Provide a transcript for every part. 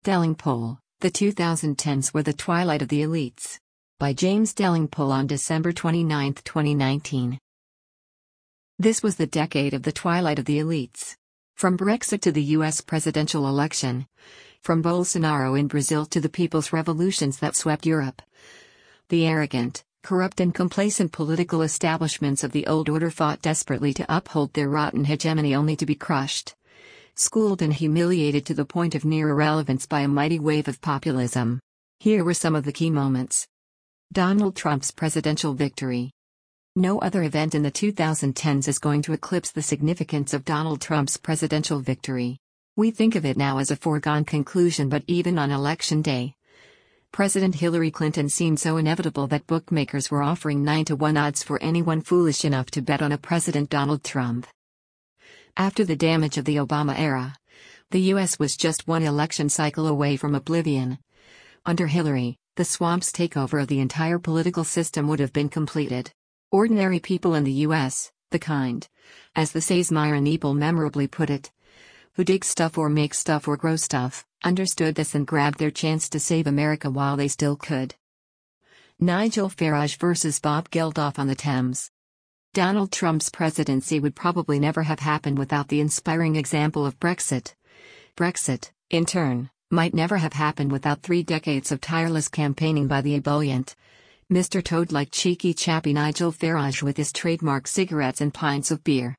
Delingpole, the 2010s were the twilight of the elites. By James Delingpole on December 29, 2019. This was the decade of the twilight of the elites. From Brexit to the US presidential election. From Bolsonaro in Brazil to the people's revolutions that swept Europe. The arrogant, corrupt and complacent political establishments of the old order fought desperately to uphold their rotten hegemony only to be crushed. Schooled and humiliated to the point of near irrelevance by a mighty wave of populism. Here were some of the key moments. Donald Trump's presidential victory. No other event in the 2010s is going to eclipse the significance of Donald Trump's presidential victory. We think of it now as a foregone conclusion, but even on election day, President Hillary Clinton seemed so inevitable that bookmakers were offering 9-to-1 odds for anyone foolish enough to bet on a President Donald Trump. After the damage of the Obama era, the U.S. was just one election cycle away from oblivion. Under Hillary, the swamp's takeover of the entire political system would have been completed. Ordinary people in the U.S., the kind, as the says Myron Ebel memorably put it, who dig stuff or make stuff or grow stuff, understood this and grabbed their chance to save America while they still could. Nigel Farage versus Bob Geldof on the Thames. Donald Trump's presidency would probably never have happened without the inspiring example of Brexit. Brexit, in turn, might never have happened without 3 decades of tireless campaigning by the ebullient, Mr. Toad-like cheeky chappy Nigel Farage with his trademark cigarettes and pints of beer.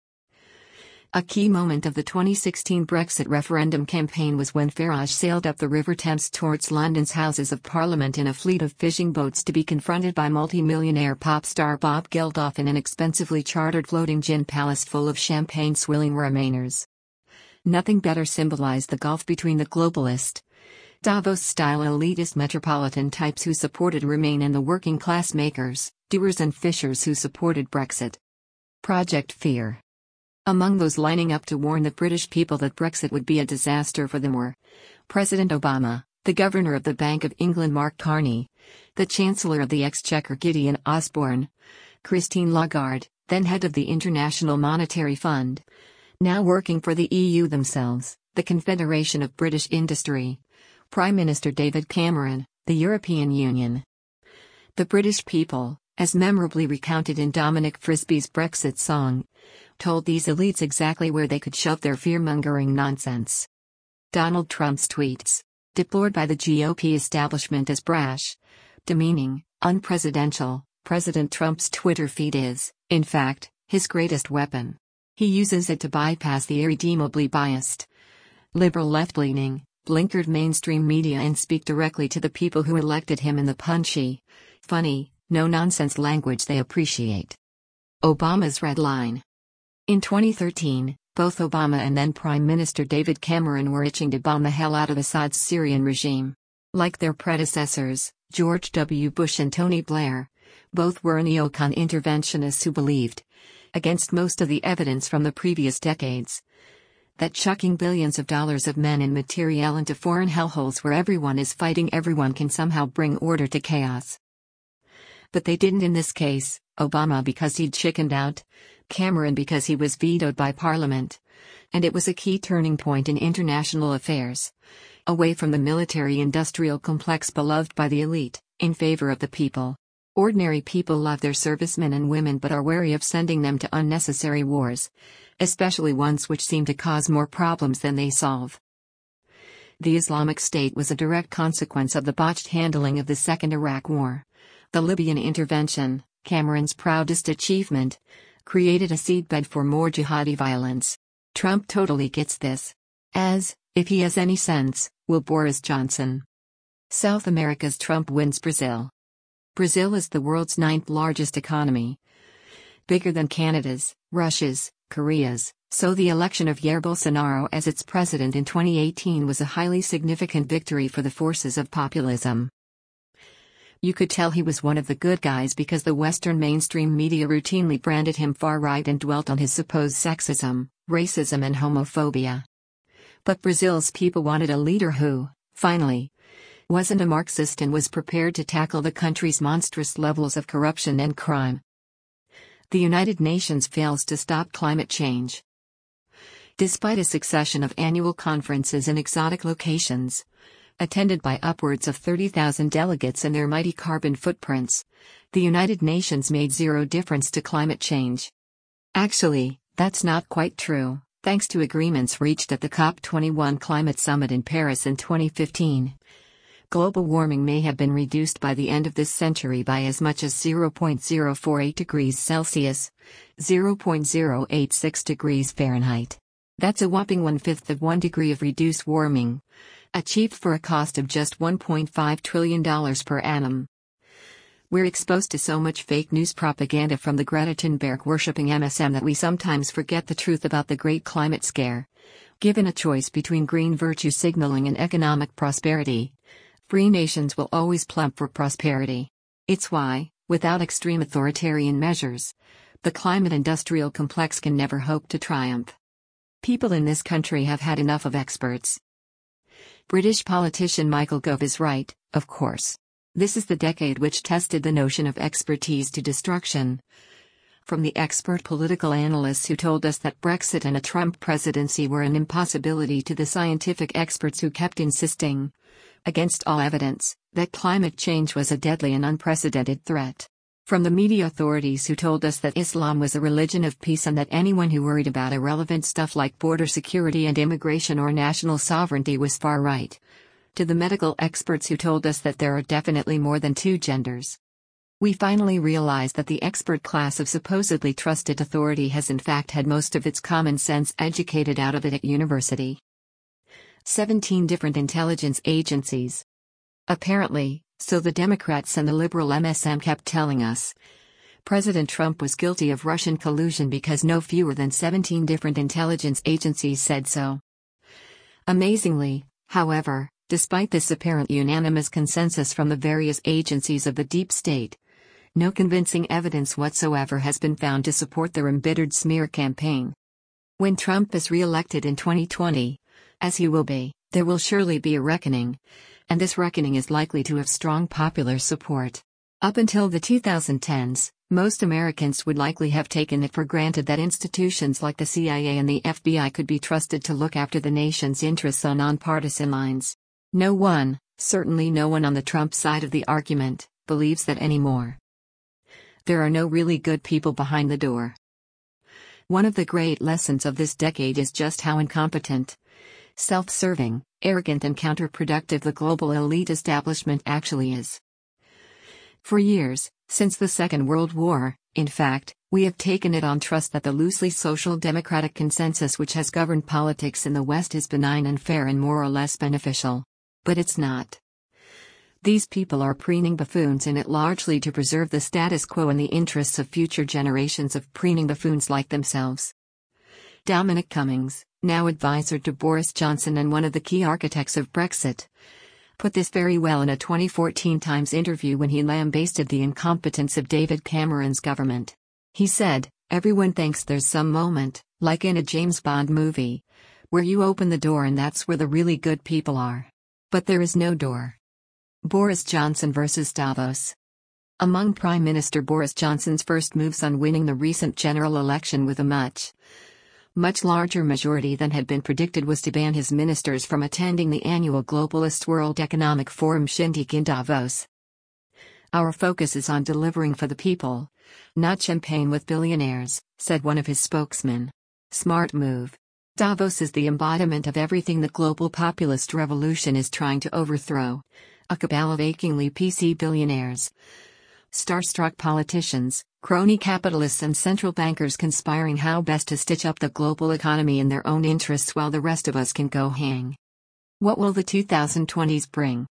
A key moment of the 2016 Brexit referendum campaign was when Farage sailed up the River Thames towards London's Houses of Parliament in a fleet of fishing boats to be confronted by multi-millionaire pop star Bob Geldof in an expensively chartered floating gin palace full of champagne-swilling Remainers. Nothing better symbolized the gulf between the globalist, Davos-style elitist metropolitan types who supported Remain and the working-class makers, doers and fishers who supported Brexit. Project Fear. Among those lining up to warn the British people that Brexit would be a disaster for them were President Obama, the Governor of the Bank of England Mark Carney, the Chancellor of the Exchequer Gideon Osborne, Christine Lagarde, then head of the International Monetary Fund, now working for the EU themselves, the Confederation of British Industry, Prime Minister David Cameron, the European Union. The British people, as memorably recounted in Dominic Frisby's Brexit song, told these elites exactly where they could shove their fear-mongering nonsense. Donald Trump's tweets, deplored by the GOP establishment as brash, demeaning, unpresidential, President Trump's Twitter feed is, in fact, his greatest weapon. He uses it to bypass the irredeemably biased, liberal left-leaning, blinkered mainstream media and speak directly to the people who elected him in the punchy, funny, no-nonsense language they appreciate. Obama's red line. In 2013, both Obama and then Prime Minister David Cameron were itching to bomb the hell out of Assad's Syrian regime. Like their predecessors, George W. Bush and Tony Blair, both were neocon interventionists who believed, against most of the evidence from the previous decades, that chucking billions of dollars of men and materiel into foreign hellholes where everyone is fighting everyone can somehow bring order to chaos. But they didn't in this case, Obama because he'd chickened out, Cameron because he was vetoed by Parliament. And it was a key turning point in international affairs. Away from the military-industrial complex beloved by the elite, in favor of the people. Ordinary people love their servicemen and women but are wary of sending them to unnecessary wars, especially ones which seem to cause more problems than they solve. The Islamic State was a direct consequence of the botched handling of the Second Iraq War. The Libyan intervention, Cameron's proudest achievement, created a seedbed for more jihadi violence. Trump totally gets this. As, if he has any sense, will Boris Johnson. South America's Trump wins Brazil. Brazil is the world's 9th largest economy. Bigger than Canada's, Russia's, Korea's, so the election of Jair Bolsonaro as its president in 2018 was a highly significant victory for the forces of populism. You could tell he was one of the good guys because the Western mainstream media routinely branded him far-right and dwelt on his supposed sexism, racism and homophobia. But Brazil's people wanted a leader who, finally, wasn't a Marxist and was prepared to tackle the country's monstrous levels of corruption and crime. The United Nations fails to stop climate change. Despite a succession of annual conferences in exotic locations, attended by upwards of 30,000 delegates and their mighty carbon footprints, the United Nations made zero difference to climate change. Actually, that's not quite true, thanks to agreements reached at the COP21 climate summit in Paris in 2015. Global warming may have been reduced by the end of this century by as much as 0.048 degrees Celsius, 0.086 degrees Fahrenheit. That's a whopping 1/5 of 1 degree of reduced warming, achieved for a cost of just $1.5 trillion per annum. We're exposed to so much fake news propaganda from the Greta Thunberg worshipping MSM that we sometimes forget the truth about the great climate scare. Given a choice between green virtue signaling and economic prosperity, free nations will always plump for prosperity. It's why, without extreme authoritarian measures, the climate-industrial complex can never hope to triumph. People in this country have had enough of experts. British politician Michael Gove is right, of course. This is the decade which tested the notion of expertise to destruction. From the expert political analysts who told us that Brexit and a Trump presidency were an impossibility to the scientific experts who kept insisting, against all evidence, that climate change was a deadly and unprecedented threat. From the media authorities who told us that Islam was a religion of peace and that anyone who worried about irrelevant stuff like border security and immigration or national sovereignty was far right, to the medical experts who told us that there are definitely more than two genders. We finally realized that the expert class of supposedly trusted authority has in fact had most of its common sense educated out of it at university. 17 different intelligence agencies. Apparently, so the Democrats and the liberal MSM kept telling us, President Trump was guilty of Russian collusion because no fewer than 17 different intelligence agencies said so. Amazingly, however, despite this apparent unanimous consensus from the various agencies of the deep state, no convincing evidence whatsoever has been found to support their embittered smear campaign. When Trump is re-elected in 2020, as he will be, there will surely be a reckoning, and this reckoning is likely to have strong popular support. Up until the 2010s, most Americans would likely have taken it for granted that institutions like the CIA and the FBI could be trusted to look after the nation's interests on nonpartisan lines. No one, certainly no one on the Trump side of the argument, believes that anymore. There are no really good people behind the door. One of the great lessons of this decade is just how incompetent, self-serving, arrogant and counterproductive the global elite establishment actually is. For years, since the Second World War, in fact, we have taken it on trust that the loosely social democratic consensus which has governed politics in the West is benign and fair and more or less beneficial. But it's not. These people are preening buffoons in it largely to preserve the status quo in the interests of future generations of preening buffoons like themselves. Dominic Cummings, now advisor to Boris Johnson and one of the key architects of Brexit, put this very well in a 2014 Times interview when he lambasted the incompetence of David Cameron's government. He said, "Everyone thinks there's some moment, like in a James Bond movie, where you open the door and that's where the really good people are. But there is no door." Boris Johnson versus Davos. Among Prime Minister Boris Johnson's first moves on winning the recent general election with a much larger majority than had been predicted was to ban his ministers from attending the annual Globalist World Economic Forum shindig in Davos. "Our focus is on delivering for the people, not champagne with billionaires," said one of his spokesmen. Smart move. Davos is the embodiment of everything the global populist revolution is trying to overthrow. A cabal of achingly PC billionaires, starstruck politicians, crony capitalists and central bankers conspiring how best to stitch up the global economy in their own interests while the rest of us can go hang. What will the 2020s bring?